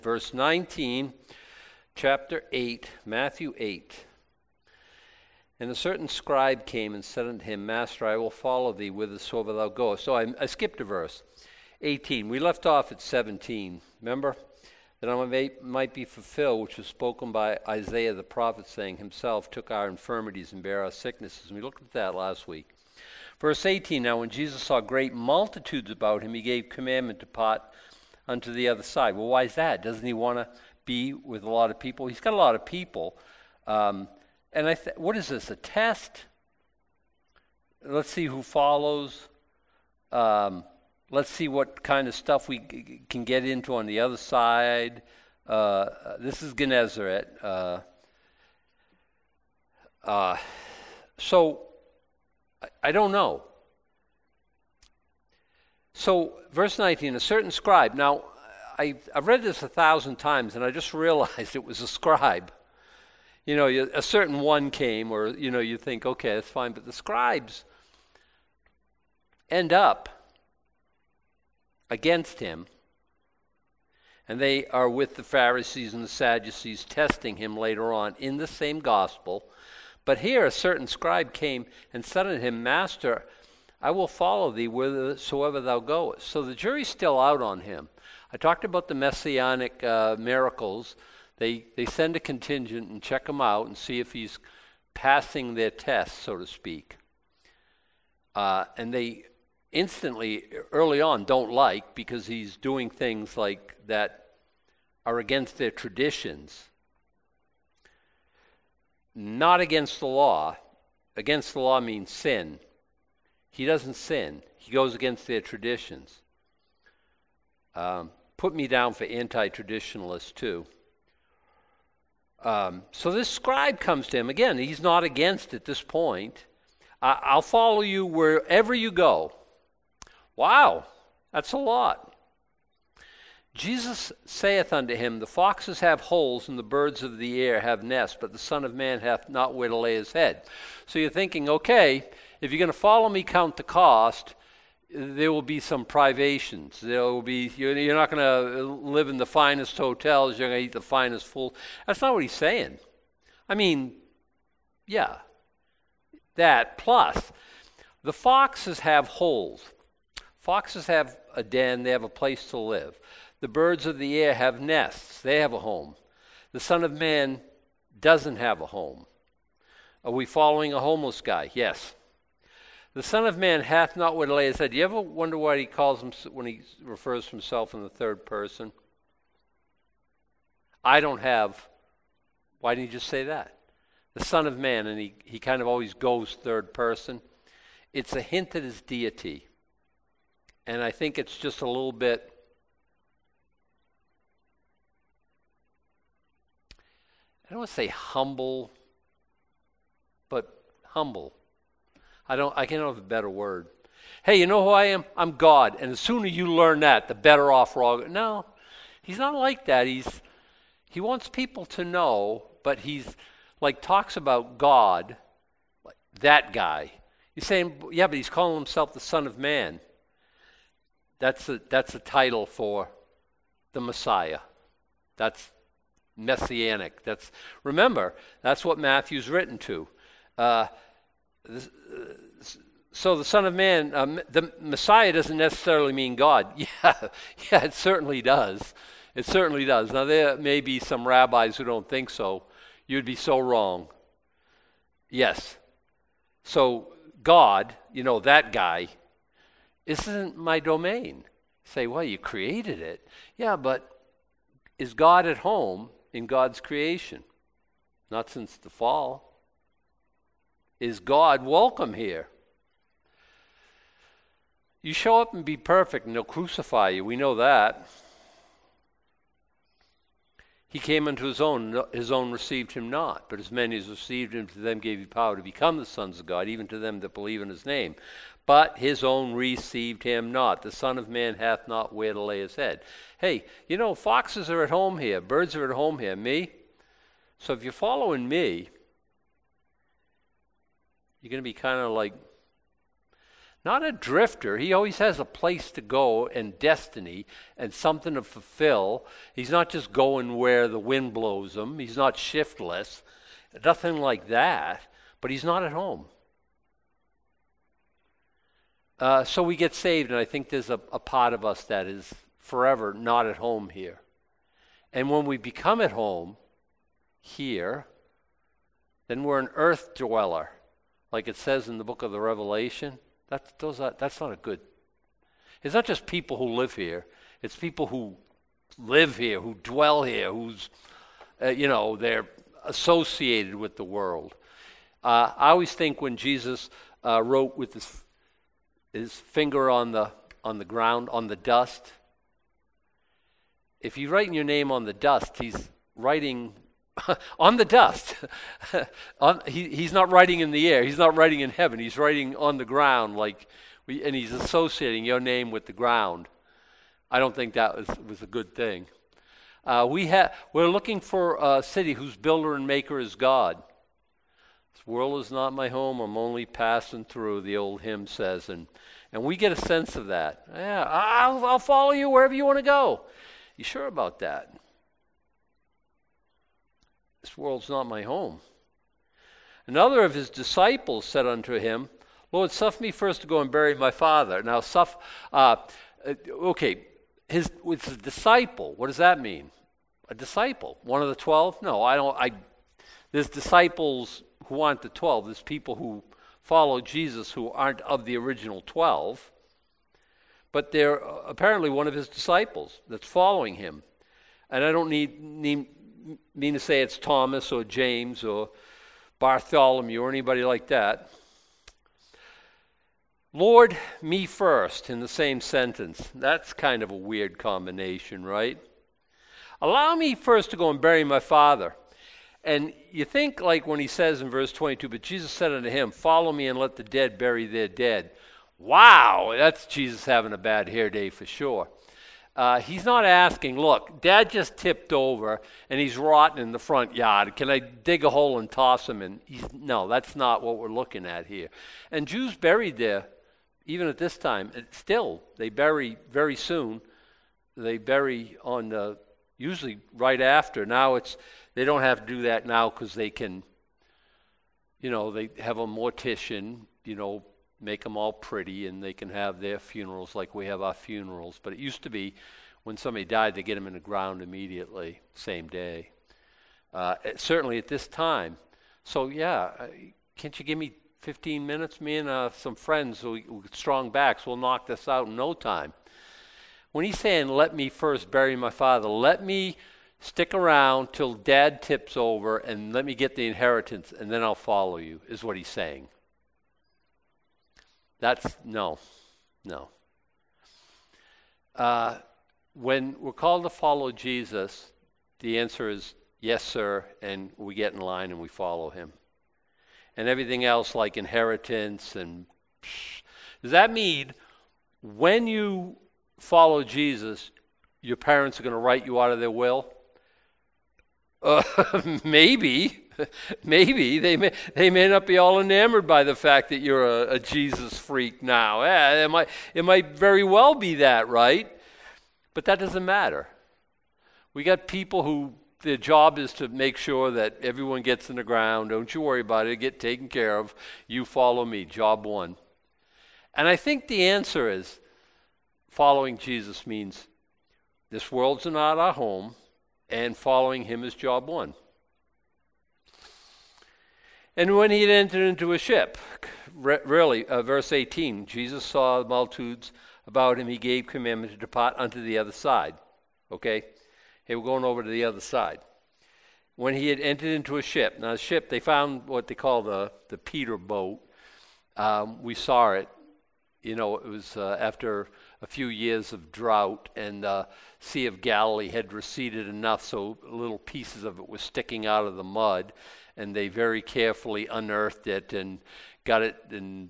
Verse 19, chapter 8, Matthew 8. And a certain scribe came and said unto him, Master, I will follow thee whithersoever thou goest. So I skipped a verse. 18. We left off at 17. Remember? That I might be fulfilled, which was spoken by Isaiah the prophet, saying, Himself took our infirmities and bare our sicknesses. And we looked at that last week. Verse 18. Now when Jesus saw great multitudes about him, he gave commandment to depart unto the other side. Well, why is that? Doesn't he want to be with a lot of people? He's got a lot of people. And what is this, a test? Let's see who follows. Let's see what kind of stuff we can get into on the other side. This is Gennesaret. So, I don't know. So, verse 19, a certain scribe. Now, I've read this 1,000 times, and I just realized it was a scribe. You know, a certain one came, or, you know, you think, okay, that's fine. But the scribes end up against him, and they are with the Pharisees and the Sadducees, testing him later on in the same gospel. But here a certain scribe came and said unto him, Master, I will follow thee whithersoever thou goest. So the jury's still out on him. I talked about the messianic miracles. They send a contingent and check him out and see if he's passing their test, so to speak. And they instantly, early on, don't like, because he's doing things like that are against their traditions. Not against the law. Against the law means sin. He doesn't sin. He goes against their traditions. Put me down for anti-traditionalist too. So this scribe comes to him. Again, he's not against at this point. I'll follow you wherever you go. Wow, that's a lot. Jesus saith unto him, The foxes have holes, and the birds of the air have nests, but the Son of Man hath not where to lay his head. So you're thinking, okay, if you're going to follow me, count the cost. There will be some privations. There will be, you're not going to live in the finest hotels. You're going to eat the finest food. That's not what he's saying. I mean, yeah, that plus the foxes have holes. Foxes have a den. They have a place to live. The birds of the air have nests. They have a home. The Son of Man doesn't have a home. Are we following a homeless guy? Yes. The Son of Man hath not where to lay his head. Do you ever wonder what he calls him when he refers to himself in the third person? I don't have. Why didn't he just say that? The Son of Man, and he kind of always goes third person. It's a hint at his deity. And I think it's just a little bit, I don't want to say humble, but humble. I can't have a better word. Hey, you know who I am? I'm God. And the sooner you learn that, the better off we're all. No, he's not like that. He wants people to know, but he's like talks about God, like that guy. He's saying, yeah, but he's calling himself the Son of Man. That's a title for the Messiah. That's messianic. Remember, that's what Matthew's written to. So the Son of Man, the Messiah doesn't necessarily mean God. Yeah, it certainly does. It certainly does. Now, there may be some rabbis who don't think so. You'd be so wrong. Yes. So God, that guy, isn't my domain. You say, well, you created it. Yeah, but is God at home in God's creation? Not since the fall. Is God welcome here? You show up and be perfect and they'll crucify you. We know that. He came unto his own received him not. But as many as received him, to them gave he power to become the sons of God, even to them that believe in his name. But his own received him not. The Son of Man hath not where to lay his head. Hey, foxes are at home here. Birds are at home here. Me? So if you're following me, you're going to be kind of like Not a drifter. He always has a place to go and destiny and something to fulfill. He's not just going where the wind blows him. He's not shiftless. Nothing like that. But he's not at home. So we get saved, and I think there's a part of us that is forever not at home here. And when we become at home here, then we're an earth dweller, like it says in the book of the Revelation. That's not a good. It's not just people who live here. It's people who live here, who dwell here, who's, they're associated with the world. I always think when Jesus wrote with his finger on the ground, on the dust, if you're writing your name on the dust, he's writing on the dust. He's not writing in the air. He's not writing in heaven. He's writing on the ground, and he's associating your name with the ground. I don't think that was a good thing. We're looking for a city whose builder and maker is God. This world is not my home. I'm only passing through, the old hymn says, and we get a sense of that. Yeah, I'll follow you wherever you want to go. You sure about that? This world's not my home. Another of his disciples said unto him, Lord, suffer me first to go and bury my father. Now, it's a disciple. What does that mean? A disciple. One of the 12? No, there's disciples who aren't the 12. There's people who follow Jesus who aren't of the original 12. But they're apparently one of his disciples that's following him. And I don't mean to say it's Thomas or James or Bartholomew or anybody like that. Lord, me first in the same sentence. That's kind of a weird combination, right? Allow me first to go and bury my father. And you think like when he says in verse 22, but Jesus said unto him, follow me and let the dead bury their dead. Wow, that's Jesus having a bad hair day for sure. He's not asking, look, Dad just tipped over and he's rotting in the front yard. Can I dig a hole and toss him in? No, that's not what we're looking at here. And Jews buried there, even at this time, still, they bury very soon. They bury usually right after. Now they don't have to do that now because they can, they have a mortician, make them all pretty, and they can have their funerals like we have our funerals. But it used to be when somebody died, they get them in the ground immediately, same day. Certainly at this time. So yeah, can't you give me 15 minutes? Me and some friends with strong backs will knock this out in no time. When he's saying, let me first bury my father, let me stick around till Dad tips over and let me get the inheritance and then I'll follow you, is what he's saying. That's no. When we're called to follow Jesus, the answer is yes, sir, and we get in line and we follow him. And everything else like inheritance does that mean when you follow Jesus, your parents are going to write you out of their will? Maybe. Maybe they may not be all enamored by the fact that you're a Jesus freak now. It might very well be that, right? But that doesn't matter. We got people who their job is to make sure that everyone gets in the ground. Don't you worry about it. Get taken care of. You follow me. Job one. And I think the answer is following Jesus means this world's not our home, and following him is job one. And when he had entered into a ship, verse 18, Jesus saw the multitudes about him. He gave commandment to depart unto the other side. Okay? Hey, we're going over to the other side. When he had entered into a ship. Now, the ship, they found what they call the Peter boat. We saw it. It was after a few years of drought, and the Sea of Galilee had receded enough so little pieces of it were sticking out of the mud. And they very carefully unearthed it and got it and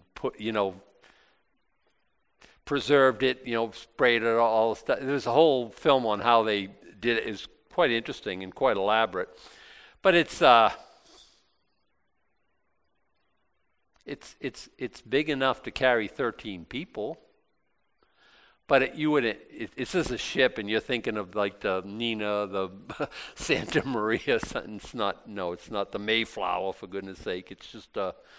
preserved it, sprayed it, all the stuff. There's a whole film on how they did it. It's quite interesting and quite elaborate. But it's It's big enough to carry 13 people. But it's just a ship, and you're thinking of like the Nina, the Santa Maria. It's not the Mayflower, for goodness sake. It's just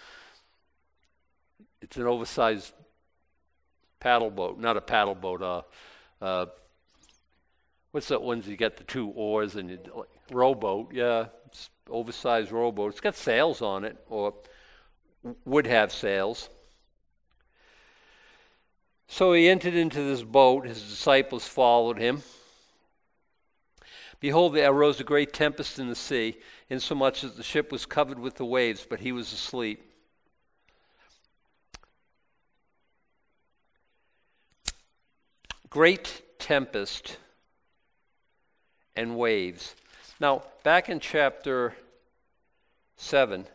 it's an oversized paddle boat, not a paddle boat. What's that ones you got the two oars and rowboat? Yeah, it's oversized rowboat. It's got sails on it, or would have sails. So he entered into this boat. His disciples followed him. Behold, there arose a great tempest in the sea, insomuch that the ship was covered with the waves, but he was asleep. Great tempest and waves. Now, back in chapter 7,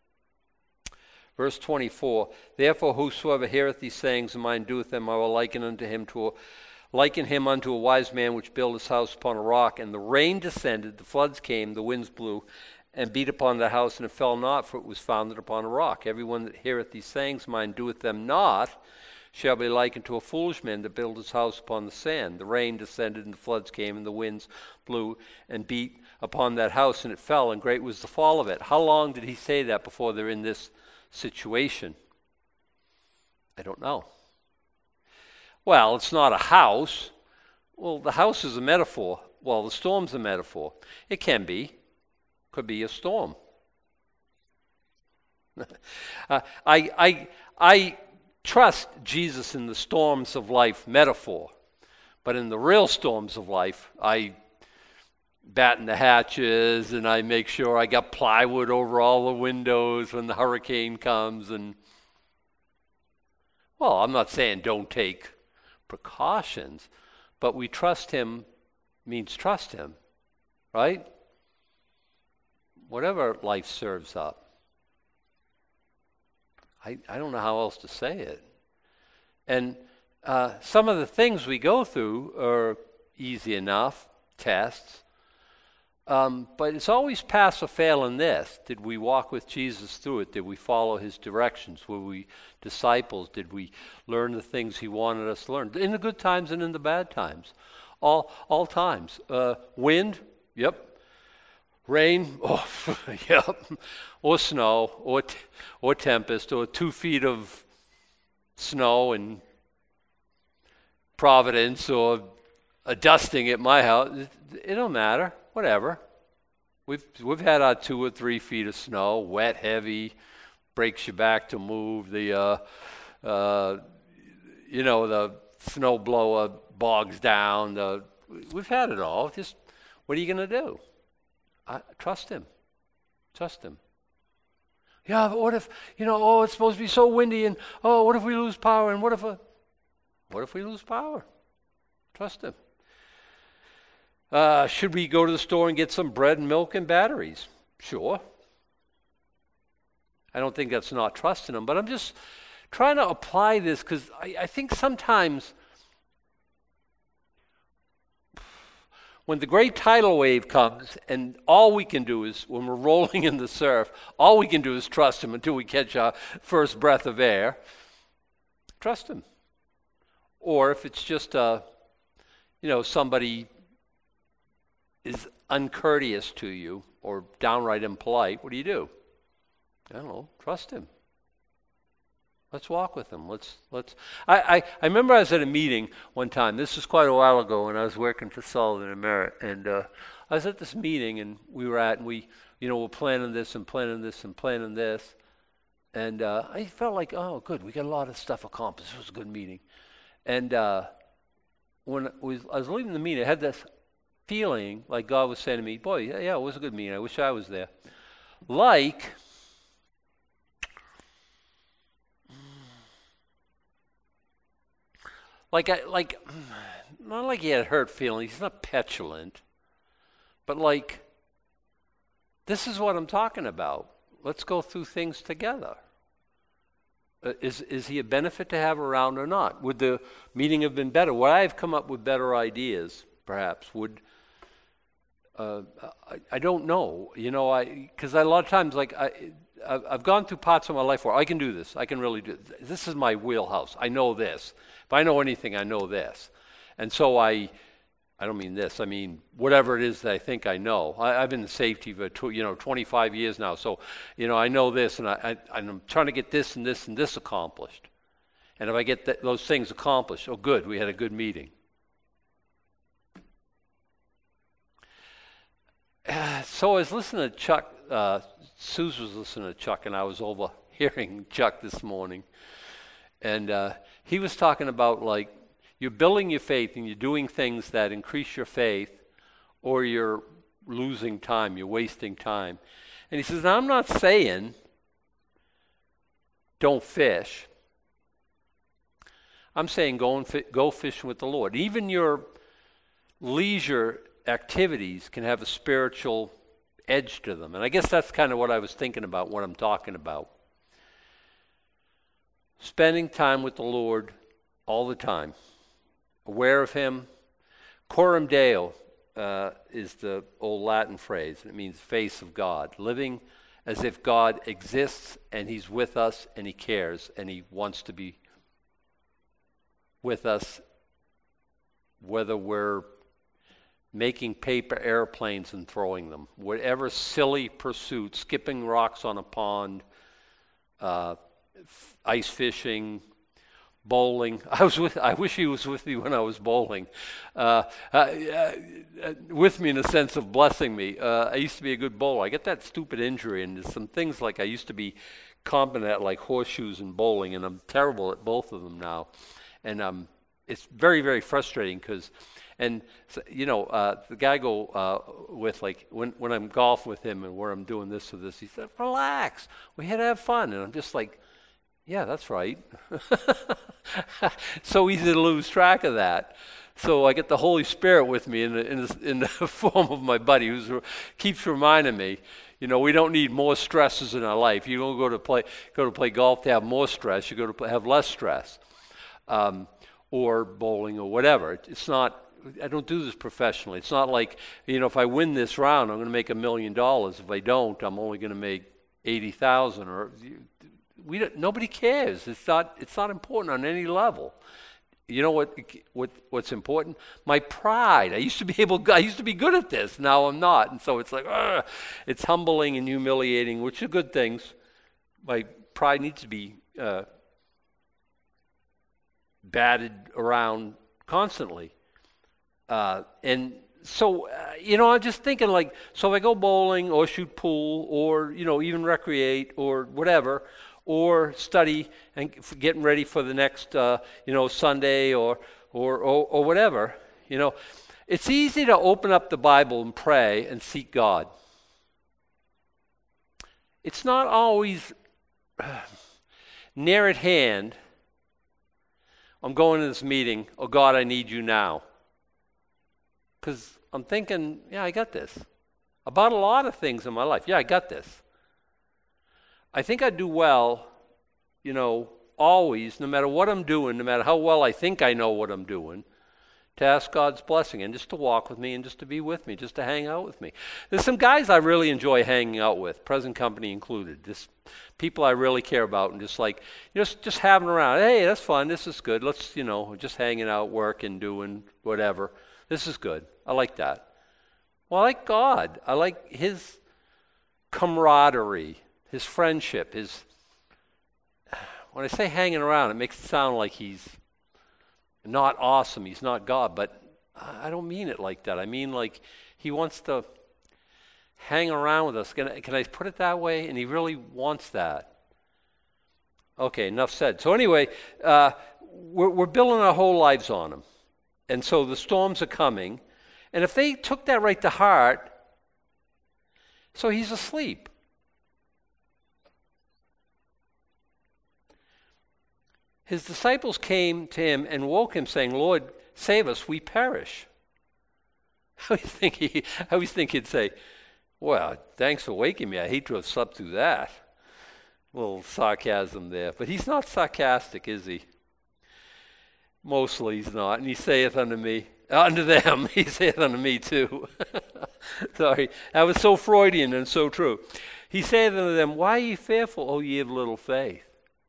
verse 24, therefore whosoever heareth these sayings of mine doeth them, I will liken him unto a wise man which built his house upon a rock, and the rain descended, the floods came, the winds blew, and beat upon the house, and it fell not, for it was founded upon a rock. Everyone that heareth these sayings of mine doeth them not, shall be likened to a foolish man that built his house upon the sand. The rain descended, and the floods came, and the winds blew, and beat upon that house, and it fell, and great was the fall of it. How long did he say that before they're in this situation? I don't know. Well, it's not a house. Well, the house is a metaphor. Well, the storm's a metaphor. It can be. Could be a storm. I trust Jesus in the storms of life metaphor, but in the real storms of life, I batten the hatches and I make sure I got plywood over all the windows when the hurricane comes. And well, I'm not saying don't take precautions, but we trust him means trust him, right? Whatever life serves up. I don't know how else to say it. And some of the things we go through are easy enough, tests, but it's always pass or fail in this. Did we walk with Jesus through it? Did we follow his directions? Were we disciples? Did we learn the things he wanted us to learn? In the good times and in the bad times. All times. Wind, yep. Rain, oh, yep. Or snow, or tempest, or 2 feet of snow in Providence, or a dusting at my house. It don't matter. Whatever. We've had our 2 or 3 feet of snow, wet, heavy, breaks your back to move. The the snow blower bogs down. We've had it all. Just what are you going to do? Trust him. Trust him. Yeah, but what if it's supposed to be so windy, and what if we lose power, and what if we lose power? Trust him. Should we go to the store and get some bread and milk and batteries? Sure. I don't think that's not trusting him, but I'm just trying to apply this because I think sometimes when the great tidal wave comes and all we can do is, when we're rolling in the surf, all we can do is trust him until we catch our first breath of air. Trust him. Or if it's just somebody is uncourteous to you or downright impolite, what do? I don't know. Trust him. Let's walk with him. I remember I was at a meeting one time. This was quite a while ago when I was working for Sullivan and Merritt, and I was at this meeting, and we're planning this and planning this and planning this, and I felt like, oh, good, we got a lot of stuff accomplished. It was a good meeting, and when I was leaving the meeting, I had this feeling like God was saying to me, boy, yeah, it was a good meeting. I wish I was there. Not like he had hurt feelings. He's not petulant. But this is what I'm talking about. Let's go through things together. Is he a benefit to have around or not? Would the meeting have been better? Would I have come up with better ideas, perhaps? I don't know. Because a lot of times, I've gone through parts of my life where I can do this. I can really do this. This is my wheelhouse. I know this. If I know anything, I know this. And so I don't mean this. I mean whatever it is that I think I know. I've been in safety for 25 years now. So I know this, and I'm trying to get this and this and this accomplished. And if I get those things accomplished, oh, good, we had a good meeting. So I was listening to Chuck. Suze was listening to Chuck, and I was overhearing Chuck this morning. And he was talking about, like, you're building your faith and you're doing things that increase your faith, or you're losing time, you're wasting time. And he says, now, I'm not saying don't fish. I'm saying go fishing with the Lord. Even your leisure activities can have a spiritual edge to them. And I guess that's kind of what I was thinking about when I'm talking about. Spending time with the Lord all the time. Aware of Him. Coram Deo is the old Latin phrase. It means face of God. Living as if God exists and He's with us and He cares and He wants to be with us, whether we're making paper airplanes and throwing them, whatever silly pursuit, skipping rocks on a pond, ice fishing, bowling. I wish he was with me when I was bowling. With me in a sense of blessing me. I used to be a good bowler. I get that stupid injury, and there's some things like I used to be competent at, like horseshoes and bowling, and I'm terrible at both of them now. And it's very, very frustrating because, and so, the guy I go with, like when I'm golfing with him and where I'm doing this or this, he said, relax, we had to have fun. And I'm just like, yeah, that's right. So easy to lose track of that. So I get the Holy Spirit with me in the form of my buddy who keeps reminding me, we don't need more stresses in our life. You don't go to play golf to have more stress. You go to have less stress, or bowling or whatever. It's not. I don't do this professionally. It's not like if I win this round, I'm going to make $1 million. If I don't, I'm only going to make 80,000 or. Nobody cares. It's not important on any level. You know what's important? My pride. I used to be good at this. Now I'm not, and so it's like it's humbling and humiliating, which are good things. My pride needs to be batted around constantly, and so I'm just thinking, like, so if I go bowling or shoot pool or even recreate or whatever, or study and getting ready for the next, Sunday or whatever, it's easy to open up the Bible and pray and seek God. It's not always near at hand. I'm going to this meeting. Oh, God, I need you now. Because I'm thinking, yeah, I got this. About a lot of things in my life. Yeah, I got this. I think I do well, always, no matter what I'm doing, no matter how well I think I know what I'm doing, to ask God's blessing and just to walk with me and just to be with me, just to hang out with me. There's some guys I really enjoy hanging out with, present company included, just people I really care about, and just like, just having around. Hey, that's fun. This is good. Let's, just hanging out, working, doing whatever. This is good. I like that. Well, I like God. I like His camaraderie. His friendship, when I say hanging around, it makes it sound like He's not awesome, He's not God, but I don't mean it like that. I mean like He wants to hang around with us. Can I put it that way? And He really wants that. Okay, enough said. So anyway, we're building our whole lives on Him. And so the storms are coming. And if they took that right to heart, so He's asleep. His disciples came to Him and woke Him, saying, Lord, save us, we perish. I always think He'd say, well, thanks for waking me. I hate to have slept through that. A little sarcasm there. But He's not sarcastic, is He? Mostly He's not. And He saith unto me, Unto them. He saith unto me too. Sorry. That was so Freudian and so true. He saith unto them, why are ye fearful, O ye of little faith?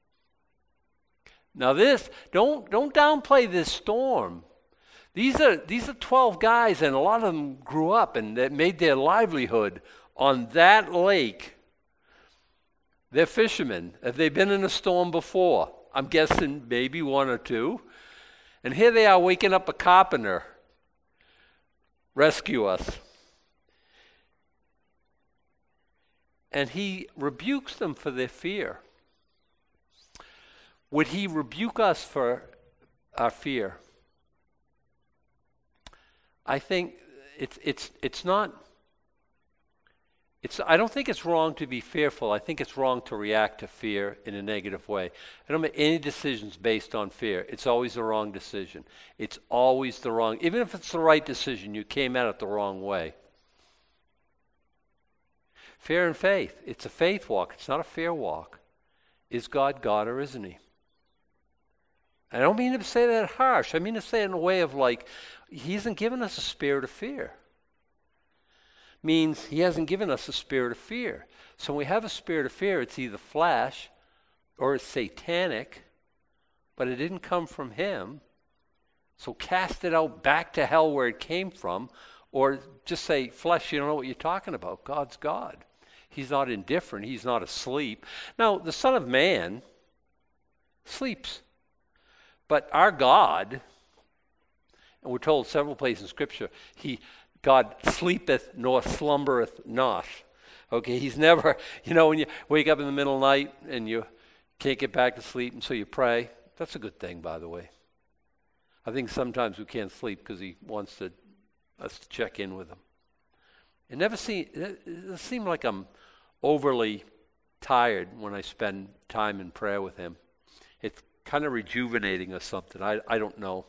Now this, don't downplay this storm. These are 12 guys, and a lot of them grew up and they made their livelihood on that lake. They're fishermen. Have they been in a storm before? I'm guessing maybe one or two. And here they are waking up a carpenter. Rescue us. And he rebukes them for their fear. Would he rebuke us for our fear? I think it's not. I don't think it's wrong to be fearful. I think it's wrong to react to fear in a negative way. I don't make any decisions based on fear. It's always the wrong decision. It's always the wrong. Even if it's the right decision, you came at it the wrong way. Fear and faith. It's a faith walk. It's not a fear walk. Is God God or isn't he? I don't mean to say that harsh. I mean to say it in a way of like, he hasn't given us a spirit of fear. Means he hasn't given us a spirit of fear. So when we have a spirit of fear, it's either flesh or it's satanic, but it didn't come from him. So cast it out back to hell where it came from, or just say, flesh, you don't know what you're talking about. God's God. He's not indifferent. He's not asleep. Now, the Son of Man sleeps. But our God, and we're told several places in Scripture, God sleepeth nor slumbereth not. Okay, he's never, when you wake up in the middle of the night and you can't get back to sleep, and so you pray. That's a good thing, by the way. I think sometimes we can't sleep because he wants us to check in with him. It seems like I'm overly tired when I spend time in prayer with him. It's kind of rejuvenating or something. I don't know.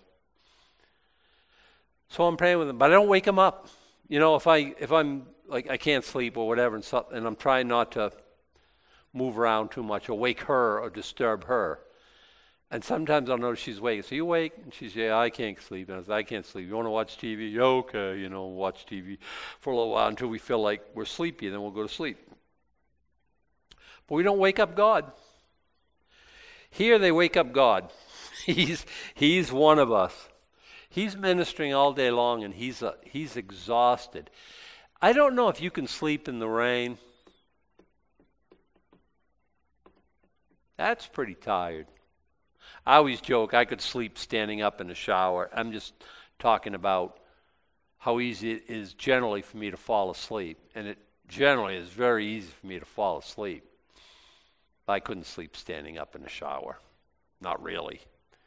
So I'm praying with him, but I don't wake him up. If I'm like I can't sleep or whatever, and I'm trying not to move around too much or wake her or disturb her. And sometimes I'll notice she's awake. So you awake? And she's, yeah, I can't sleep. And I say, I can't sleep. You want to watch TV? Yeah, okay, watch TV for a little while until we feel like we're sleepy, and then we'll go to sleep. But we don't wake up God. Here they wake up God. He's one of us. He's ministering all day long, and he's exhausted. I don't know if you can sleep in the rain. That's pretty tired. I always joke I could sleep standing up in the shower. I'm just talking about how easy it is generally for me to fall asleep. And it generally is very easy for me to fall asleep. I couldn't sleep standing up in the shower. Not really.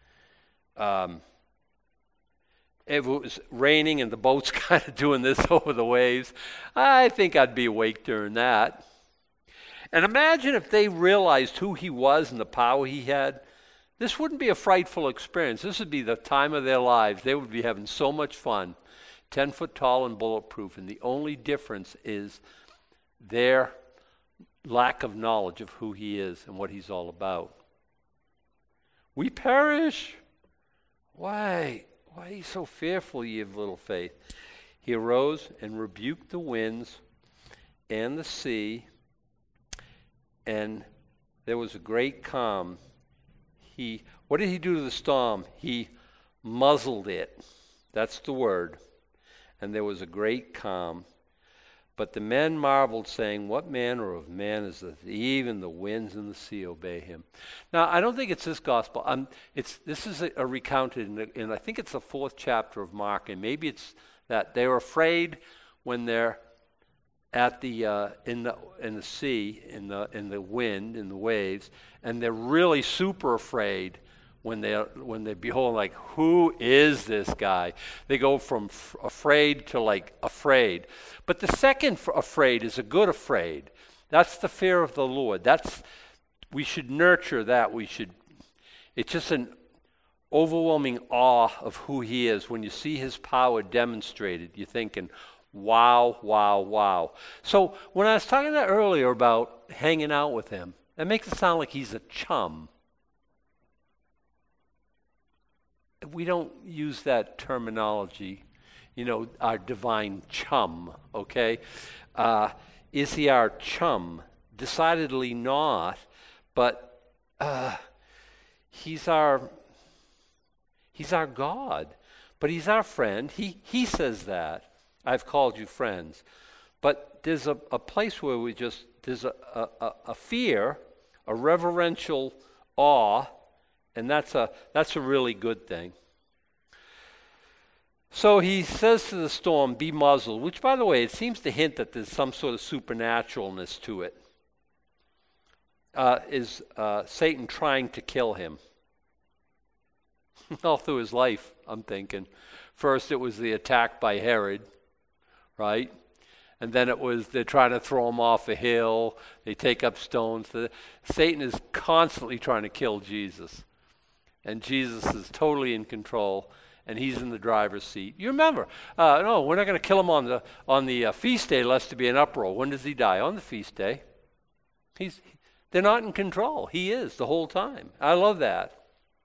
If it was raining and the boat's kind of doing this over the waves, I think I'd be awake during that. And imagine if they realized who he was and the power he had. This wouldn't be a frightful experience. This would be the time of their lives. They would be having so much fun, 10 foot tall and bulletproof. And the only difference is their lack of knowledge of who he is and what he's all about. We perish. Why? Why are you so fearful, ye of little faith? He arose and rebuked the winds and the sea, and there was a great calm. What did he do to the storm? He muzzled it. That's the word. And there was a great calm. But the men marveled, saying, what manner of man is this? Even the winds and the sea obey him. Now, I don't think it's this gospel. This is a recounted in I think it's the 4th chapter of Mark, and maybe it's that they're afraid when they're at the in the sea, in the wind, in the waves, and they're really super afraid when they behold, like, who is this guy? They go from afraid to like afraid. But the second afraid is a good afraid. That's the fear of the Lord. We should nurture that. It's just an overwhelming awe of who he is. When you see his power demonstrated, you're thinking, wow, wow, wow. So when I was talking earlier about hanging out with him, that makes it sound like he's a chum. we don't use that terminology, our divine chum, okay? Is he our chum? Decidedly not, but he's our God. But he's our friend. He says that. I've called you friends. But there's a place where there's a fear, a reverential awe, and that's a really good thing. So he says to the storm, be muzzled, which, by the way, it seems to hint that there's some sort of supernaturalness to it. Is Satan trying to kill him? All through his life, I'm thinking. First it was the attack by Herod, right? And then it was they're trying to throw him off a hill. They take up stones. Satan is constantly trying to kill Jesus. And Jesus is totally in control, and he's in the driver's seat. You remember, no, we're not going to kill him on the feast day lest there be an uproar. When does he die? On the feast day. They're not in control. He is the whole time. I love that.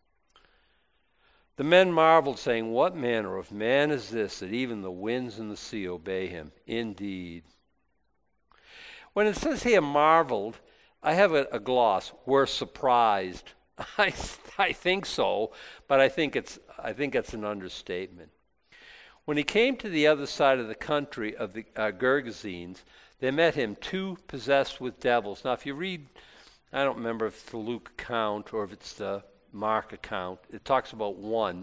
The men marveled, saying, what manner of man is this, that even the winds and the sea obey him? Indeed. When it says here marveled, I have a gloss. We're surprised. I think so, but I think it's an understatement. When he came to the other side of the country of the Gergesenes, there met him two possessed with devils. Now, if you read, I don't remember if it's the Luke account or if it's the Mark account, it talks about one.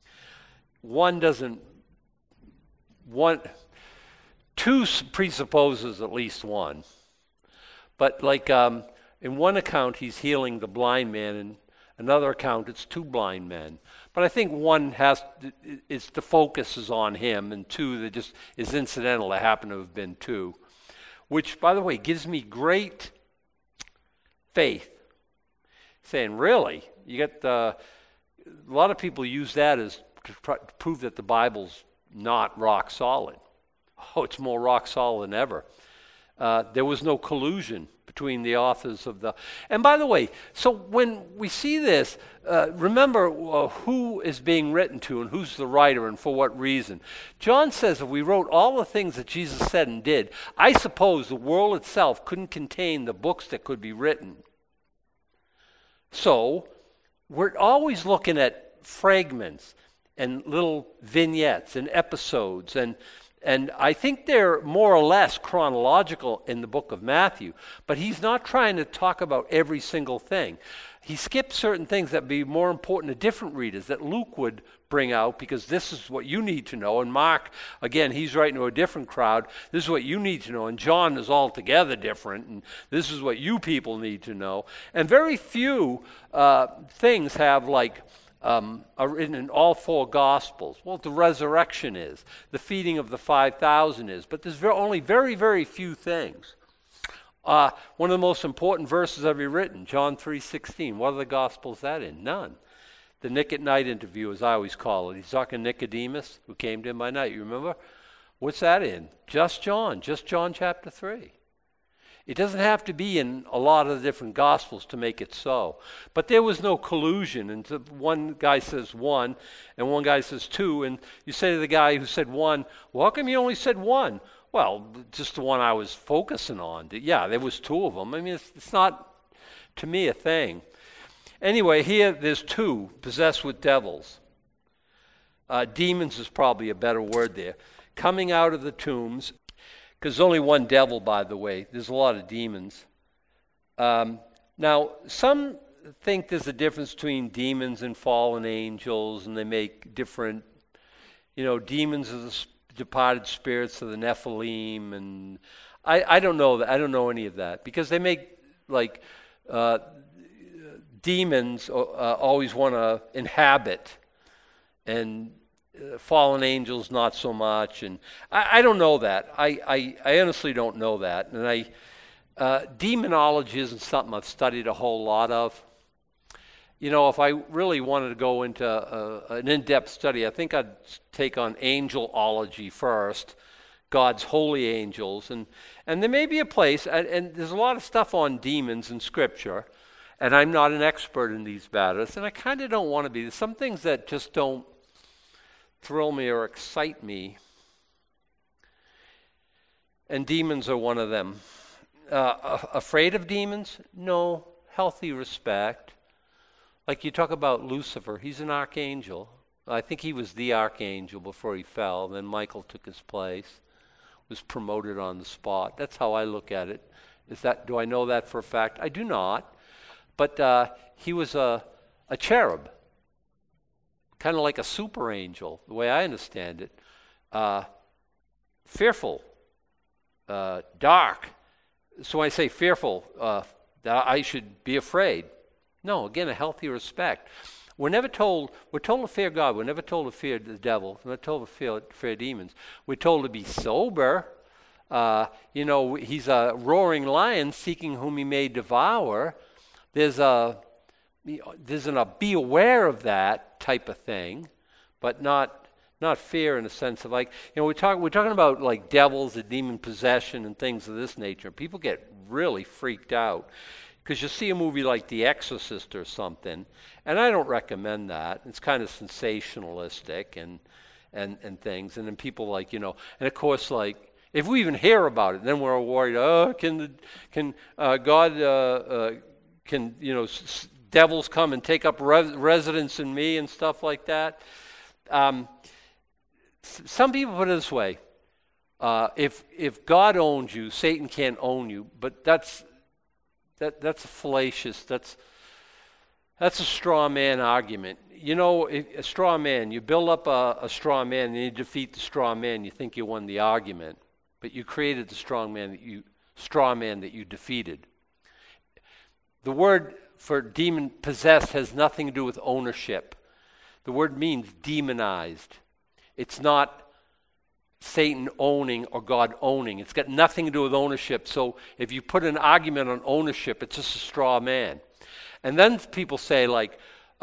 Two presupposes at least one. But like in one account, he's healing the blind man, and another account, it's two blind men. But I think one the focus is on him, and two, that just is incidental. There happen to have been two, which, by the way, gives me great faith. Saying, really? You get a lot of people use that as to prove that the Bible's not rock solid. Oh, it's more rock solid than ever. There was no collusion between the authors of the... And by the way, so when we see this, remember who is being written to and who's the writer and for what reason. John says if we wrote all the things that Jesus said and did, I suppose the world itself couldn't contain the books that could be written. So we're always looking at fragments and little vignettes and episodes, and I think they're more or less chronological in the book of Matthew, but he's not trying to talk about every single thing. He skipped certain things that would be more important to different readers that Luke would bring out, because this is what you need to know. And Mark, again, he's writing to a different crowd. This is what you need to know. And John is altogether different, and this is what you people need to know. And very few things have are written in all four Gospels. Well, the resurrection is. The feeding of the 5,000 is. But there's only very, very few things. One of the most important verses ever written, John 3:16. What are the Gospels that in? None. The Nick at Night interview, as I always call it. He's talking to Nicodemus, who came to him by night. You remember? What's that in? Just John chapter 3. It doesn't have to be in a lot of the different Gospels to make it so. But there was no collusion. And one guy says one, and one guy says two, and you say to the guy who said one, well, how come you only said one? Well, just the one I was focusing on. Yeah, there was two of them. I mean, it's not, to me, a thing. Anyway, here there's two, possessed with devils. Demons is probably a better word there. Coming out of the tombs, because there's only one devil, by the way. There's a lot of demons. Now, some think there's a difference between demons and fallen angels, and they make different, demons are the departed spirits of the Nephilim, and I don't know that. I don't know any of that, because they make demons always want to inhabit, and fallen angels not so much, and I don't know that. I honestly don't know that, and demonology isn't something I've studied a whole lot of. If I really wanted to go into an in-depth study, I think I'd take on angelology first, God's holy angels, and there may be a place, and there's a lot of stuff on demons in Scripture, And I'm not an expert in these matters, and I kind of don't want to be. There's some things that just don't thrill me or excite me, and demons are one of them. Afraid of demons? No. Healthy respect. Like you talk about Lucifer, he's an archangel. I think he was the archangel before he fell. Then Michael took his place, was promoted on the spot. That's how I look at it. Do I know that for a fact? I do not. But he was a cherub, kind of like a super angel, the way I understand it. Fearful, dark. So when I say fearful, that I should be afraid. No, again, a healthy respect. We're told to fear God. We're never told to fear the devil. We're not told to fear demons. We're told to be sober. He's a roaring lion seeking whom he may devour. There's a be aware of that type of thing, but not fear in a sense of like, we're talking about like devils and demon possession and things of this nature. People get really freaked out because you see a movie like The Exorcist or something, and I don't recommend that. It's kind of sensationalistic and things, and then people like, and of course like, if we even hear about it, then we're worried, can God can devils come and take up residence in me and stuff like that? Some people put it this way: if God owns you, Satan can't own you. But that's fallacious. That's a straw man argument. A straw man. You build up a straw man, and you defeat the straw man. You think you won the argument, but you created the straw man that you defeated. The word for demon possessed has nothing to do with ownership. The word means demonized. It's not Satan owning or God owning. It's got nothing to do with ownership. So if you put an argument on ownership, it's just a straw man. And then people say like,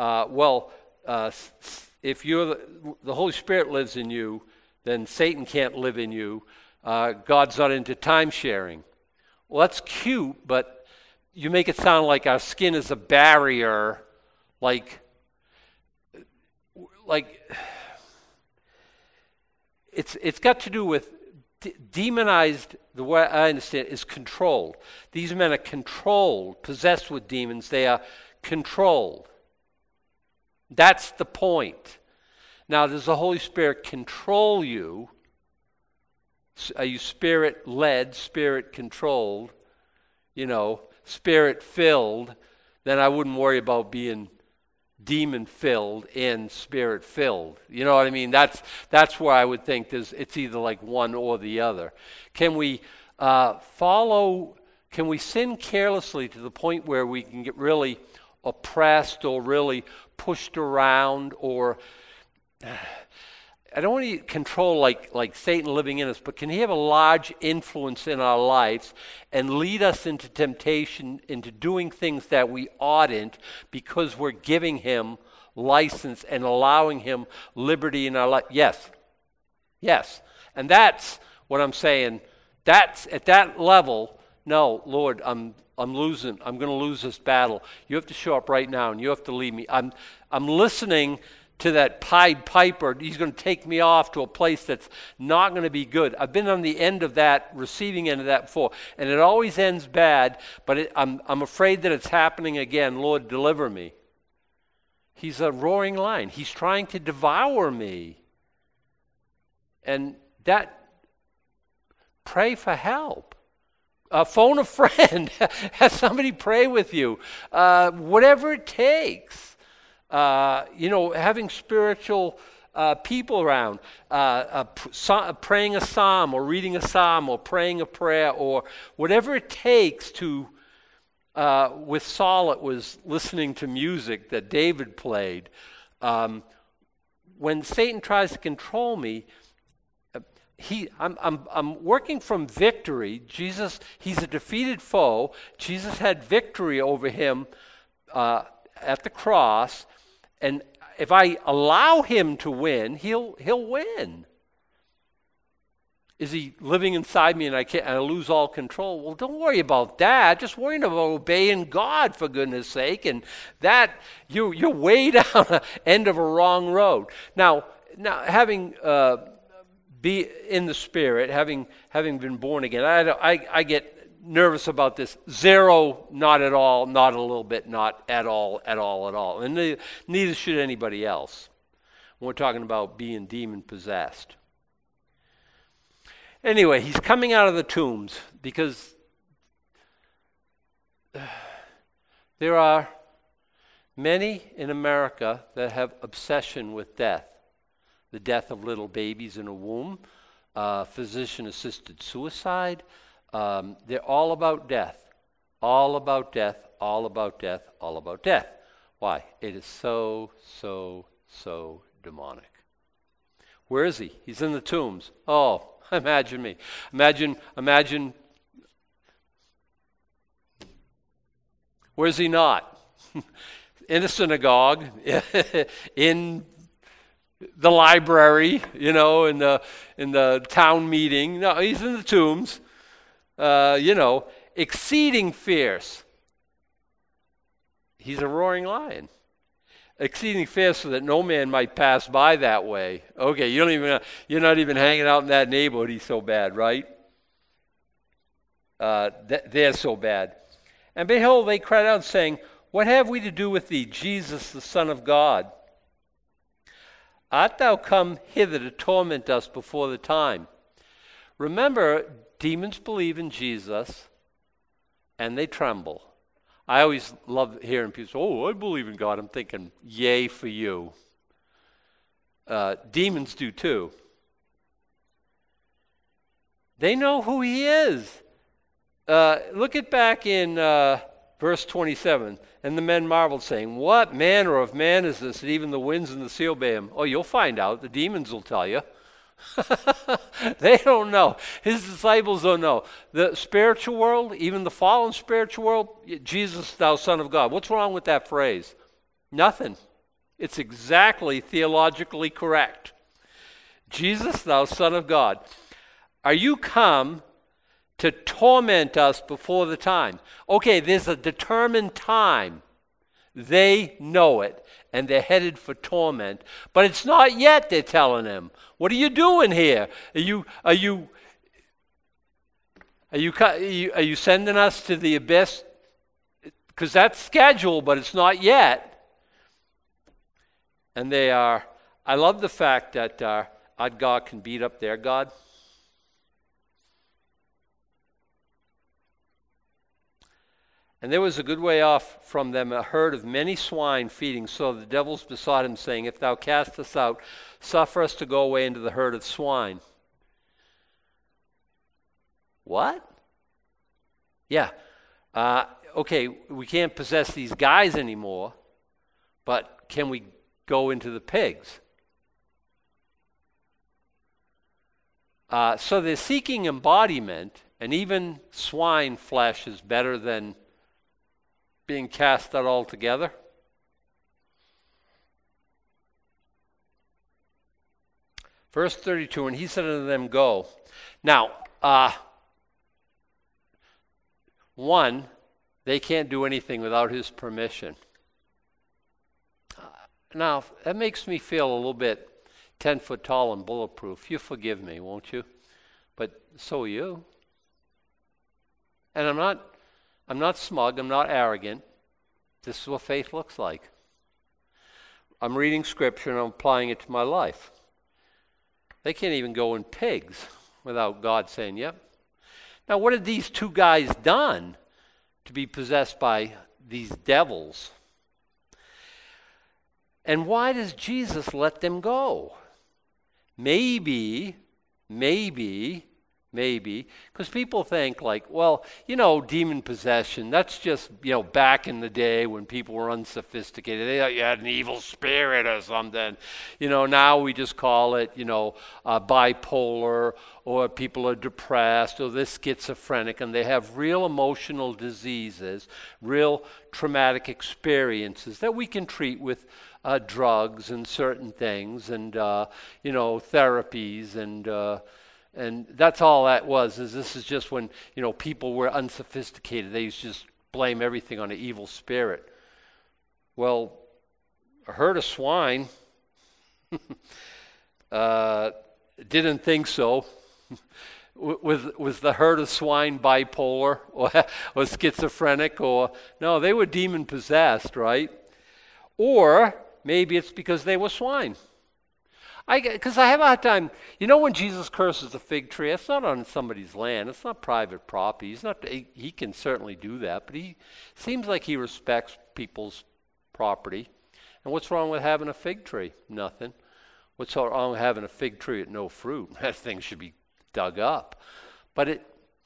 if the Holy Spirit lives in you, then Satan can't live in you. God's not into time sharing. Well, that's cute, but you make it sound like our skin is a barrier, like it's got to do with demonized. The way I understand it is controlled. These men are controlled, possessed with demons. They are controlled. That's the point. Now, does the Holy Spirit control you? Are you spirit-led, spirit-controlled? Spirit-filled, then I wouldn't worry about being demon-filled and spirit-filled. You know what I mean? That's where I would think it's either like one or the other. Can we sin carelessly to the point where we can get really oppressed or really pushed around, or I don't want to control like Satan living in us, but can he have a large influence in our lives and lead us into temptation, into doing things that we oughtn't, because we're giving him license and allowing him liberty in our life? Yes. And that's what I'm saying. That's at that level. No, Lord, I'm losing. I'm going to lose this battle. You have to show up right now, and you have to lead me. I'm listening to that Pied Piper. He's going to take me off to a place that's not going to be good. I've been on the end of that, receiving end of that before, and it always ends bad, but I'm afraid that it's happening again. Lord, deliver me. He's a roaring lion. He's trying to devour me. And pray for help. Phone a friend. Have somebody pray with you. Whatever it takes. Having spiritual people around, praying a psalm or reading a psalm or praying a prayer or whatever it takes to, with Saul it was listening to music that David played. When Satan tries to control me, I'm working from victory. Jesus, he's a defeated foe. Jesus had victory over him at the cross. And if I allow him to win, he'll win. Is he living inside me and I lose all control? Well, don't worry about that. Just worry about obeying God, for goodness sake. And that, you're way down the end of a wrong road. Now having be in the Spirit, having been born again, I get nervous about this. Zero, not at all, not a little bit, not at all. And neither should anybody else when we're talking about being demon-possessed. Anyway, he's coming out of the tombs because there are many in America that have obsession with death. The death of little babies in a womb, physician-assisted suicide. They're all about death. All about death, all about death, all about death. Why? It is so demonic. Where is he? He's in the tombs. Oh, imagine me. Imagine. Where's he not? In a synagogue, in the library, in the town meeting. No, he's in the tombs. Exceeding fierce. He's a roaring lion. Exceeding fierce, so that no man might pass by that way. Okay, you're not even hanging out in that neighborhood. He's so bad, right? They're so bad. And behold, they cried out, saying, "What have we to do with thee, Jesus, the Son of God? Art thou come hither to torment us before the time?" Remember, demons believe in Jesus, and they tremble. I always love hearing people say, "Oh, I believe in God." I'm thinking, yay for you. Demons do too. They know who he is. Look at back in verse 27. And the men marveled, saying, "What manner of man is this, that even the winds and the sea obey him?" Oh, you'll find out. The demons will tell you. They don't know. His disciples don't know. The spiritual world, even the fallen spiritual world, Jesus, thou Son of God. What's wrong with that phrase? Nothing. It's exactly theologically correct. Jesus, thou Son of God. Are you come to torment us before the time? Okay, there's a determined time. They know it, and they're headed for torment. But it's not yet, they're telling him. What are you doing here? Are you sending us to the abyss? Because that's scheduled, but it's not yet. And they are. I love the fact that our God can beat up their God. And there was a good way off from them a herd of many swine feeding. So the devils besought him, saying, "If thou cast us out, suffer us to go away into the herd of swine." What? Yeah. Okay, we can't possess these guys anymore, but can we go into the pigs? So they're seeking embodiment, and even swine flesh is better than being cast out altogether. Verse 32, and he said unto them, "Go." Now, one, they can't do anything without his permission. Now, that makes me feel a little bit 10 foot tall and bulletproof. You forgive me, won't you? But so are you. And I'm not smug, I'm not arrogant. This is what faith looks like. I'm reading scripture and I'm applying it to my life. They can't even go in pigs without God saying, "Yep." Now, what had these two guys done to be possessed by these devils? And why does Jesus let them go? Maybe, because people think like, well, demon possession, that's just, back in the day when people were unsophisticated. They thought you had an evil spirit or something. Now we just call it, bipolar, or people are depressed, or they're schizophrenic, and they have real emotional diseases, real traumatic experiences that we can treat with drugs and certain things and, therapies and And that's all that was. This is just when, people were unsophisticated. They used to just blame everything on an evil spirit. Well, a herd of swine didn't think so. Was the herd of swine bipolar or schizophrenic? No, they were demon possessed, right? Or maybe it's because they were swine. Because I have a hard time, when Jesus curses the fig tree, it's not on somebody's land. It's not private property. He can certainly do that, but he seems like he respects people's property. And what's wrong with having a fig tree? Nothing. What's wrong with having a fig tree with no fruit? That thing should be dug up. But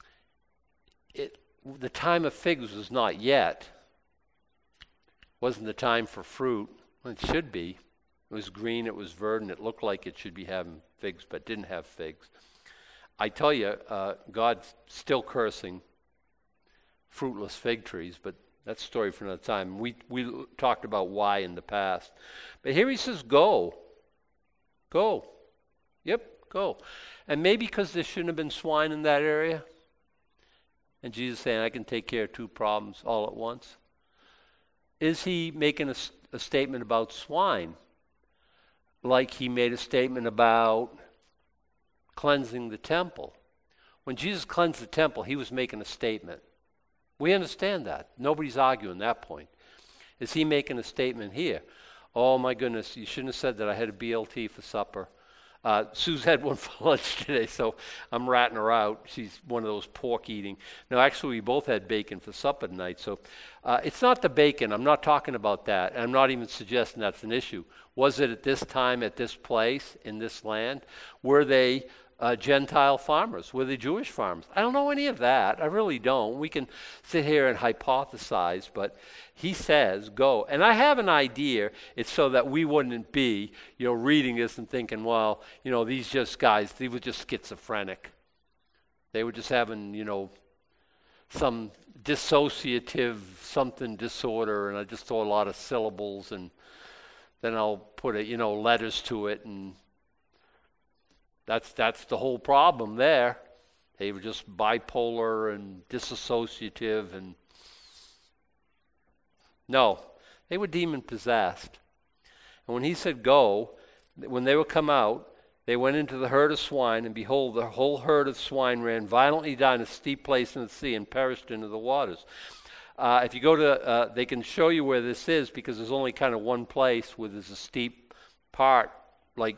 the time of figs was not yet. Wasn't the time for fruit. Well, it should be. It was green, it was verdant, it looked like it should be having figs, but didn't have figs. I tell you, God's still cursing fruitless fig trees, but that's a story for another time. We talked about why in the past. But here he says, go. Go. Yep, go. And maybe because there shouldn't have been swine in that area, and Jesus saying, I can take care of two problems all at once. Is he making a statement about swine? Like he made a statement about cleansing the temple. When Jesus cleansed the temple, he was making a statement. We understand that. Nobody's arguing that point. Is he making a statement here? Oh my goodness, you shouldn't have said that. I had a BLT for supper. Sue's had one for lunch today, so I'm ratting her out. She's one of those pork eating. No, actually, we both had bacon for supper tonight. So it's not the bacon. I'm not talking about that. And I'm not even suggesting that's an issue. Was it at this time, at this place, in this land? Were they Gentile farmers? Were they Jewish farmers? I don't know any of that. I really don't. We can sit here and hypothesize, but he says, go. And I have an idea. It's so that we wouldn't be, reading this and thinking, well, these guys, they were just schizophrenic. They were just having, some dissociative something disorder, and I just throw a lot of syllables, and then I'll put letters to it, and that's the whole problem there. They were just bipolar and disassociative, and no, they were demon possessed. And when he said go, when they would come out, they went into the herd of swine, and behold, the whole herd of swine ran violently down a steep place in the sea and perished into the waters. If you go to, they can show you where this is, because there's only kind of one place where there's a steep part, like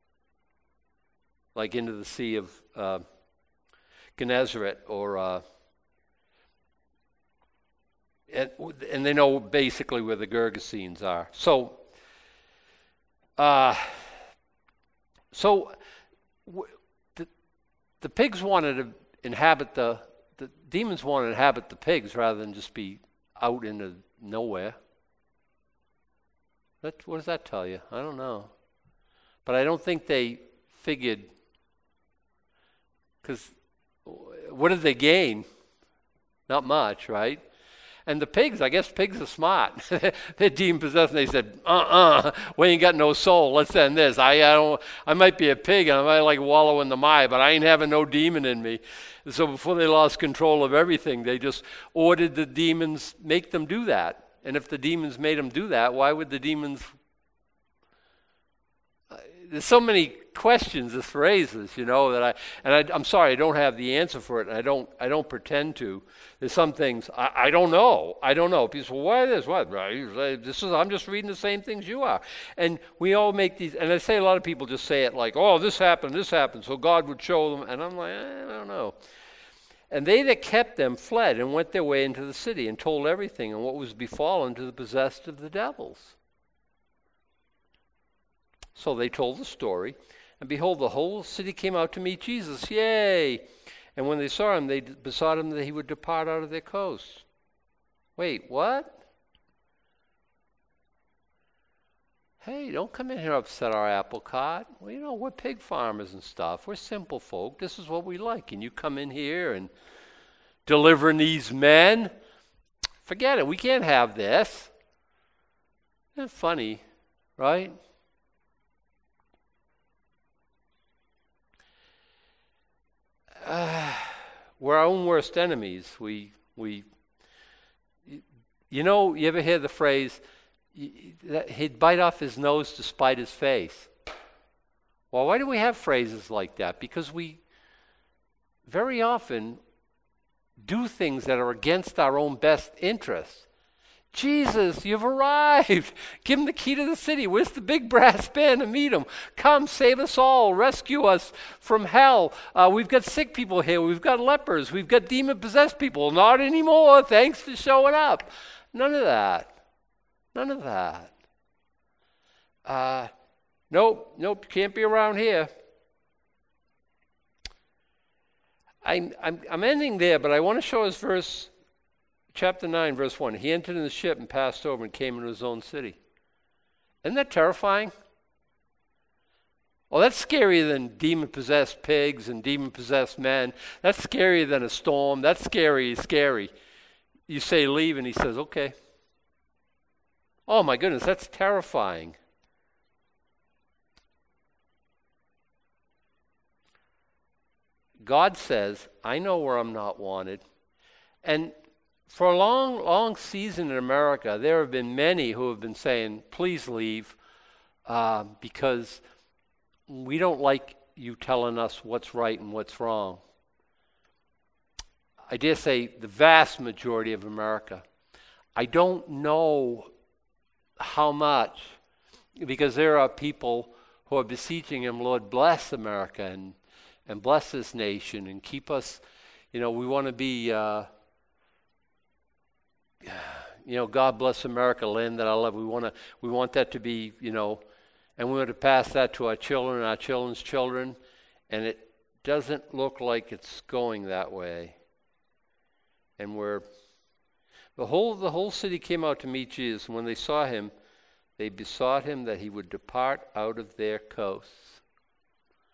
into the Sea of Gennesaret, or and they know basically where the Gergesenes are. So the pigs wanted to inhabit the demons wanted to inhabit the pigs rather than just be out into nowhere. What does that tell you? I don't know. But I don't think they figured, because what did they gain? Not much, right? And the pigs, I guess pigs are smart. They're demon possessed, and they said, we ain't got no soul. Let's end this. I might be a pig, and I might wallow in the mire, but I ain't having no demon in me. And so before they lost control of everything, they just ordered the demons, make them do that. And if the demons made them do that, why would the demons... There's so many questions this raises, that I'm sorry, I don't have the answer for it, and I don't pretend to. There's some things I don't know. People say, well, why this? What? I'm just reading the same things you are. And we all make these, and I say a lot of people just say it like, oh, this happened, so God would show them. And I'm like, I don't know. And they that kept them fled and went their way into the city and told everything and what was befallen to the possessed of the devils. So they told the story, and behold, the whole city came out to meet Jesus. Yay! And when they saw him, they besought him that he would depart out of their coasts. Wait, what? Hey, don't come in here and upset our apple cart. Well, we're pig farmers and stuff. We're simple folk. This is what we like. And you come in here and delivering these men? Forget it. We can't have this. Isn't that funny, right? we're our own worst enemies. You ever hear the phrase, that he'd bite off his nose to spite his face? Well, why do we have phrases like that? Because we very often do things that are against our own best interests. Jesus, you've arrived. Give him the key to the city. Where's the big brass band to meet him? Come, save us all. Rescue us from hell. We've got sick people here. We've got lepers. We've got demon-possessed people. Not anymore. Thanks for showing up. None of that. None of that. Nope, can't be around here. I'm ending there, but I want to show us chapter 9, verse 1. He entered in the ship and passed over and came into his own city. Isn't that terrifying? Well, that's scarier than demon-possessed pigs and demon-possessed men. That's scarier than a storm. That's scary. You say leave, and he says, okay. Oh, my goodness, that's terrifying. God says, I know where I'm not wanted. And for a long, long season in America, there have been many who have been saying, please leave, because we don't like you telling us what's right and what's wrong. I dare say the vast majority of America. I don't know how much, because there are people who are beseeching him, Lord, bless America and bless this nation and keep us, we want to be, God bless America, land that I love. We want that to be, and we want to pass that to our children and our children's children, and it doesn't look like it's going that way. And the whole city came out to meet Jesus, and when they saw him, they besought him that he would depart out of their coasts.